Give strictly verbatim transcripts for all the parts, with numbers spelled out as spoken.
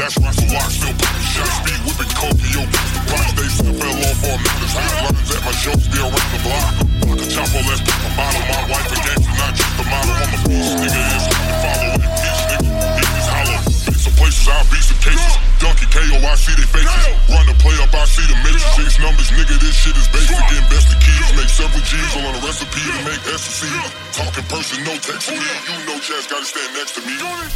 cash rocks with locks, still popping shot speed, whipping coke, yo, the box they still fell off on minutes. Hotlines at my show, still around the block. Block a chopper, let's put my bottle. My wife a gangster, not just a model. I'm a beast, nigga, it's hard to follow. It bitch, nigga, it is hollow. Been some places, I'll beat some cases. Donkey K O, I see they faces. Run the play up, I see the matrix. Chase numbers, nigga, this shit is basic. Invest the keys, make several G's all on a recipe to make ecstasy. Talking person, no text to me. You know Chaz gotta stand next to me.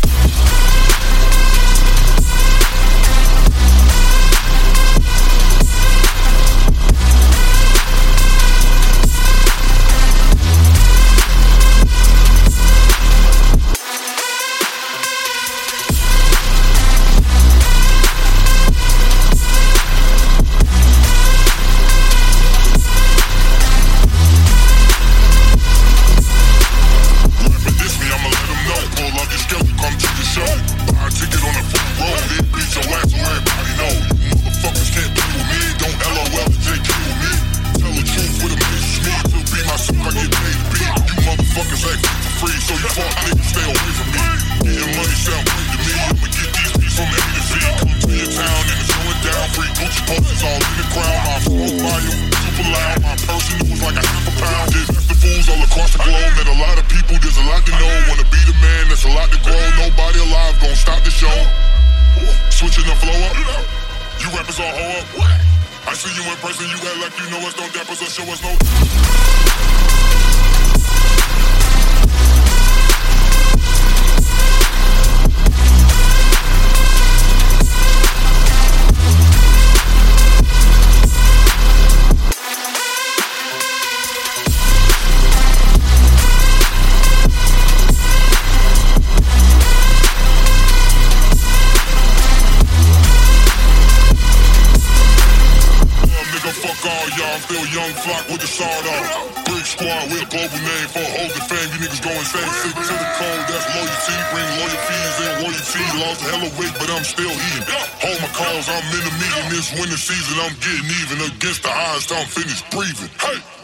Switching the flow up, you rappers all hoe up. What? I see you in person, you act like you know us, don't dap us or show us no. I'm still young flock with the sawed off. Big squad with a global name for holding fame. You niggas go insane. Stick to the code, that's loyalty. Bring lawyer fees and royalty. Lost a hella weight, but I'm still eating. Hold my calls, I'm in the meeting this winter season. I'm getting even against the odds till I'm finished breathing. Hey!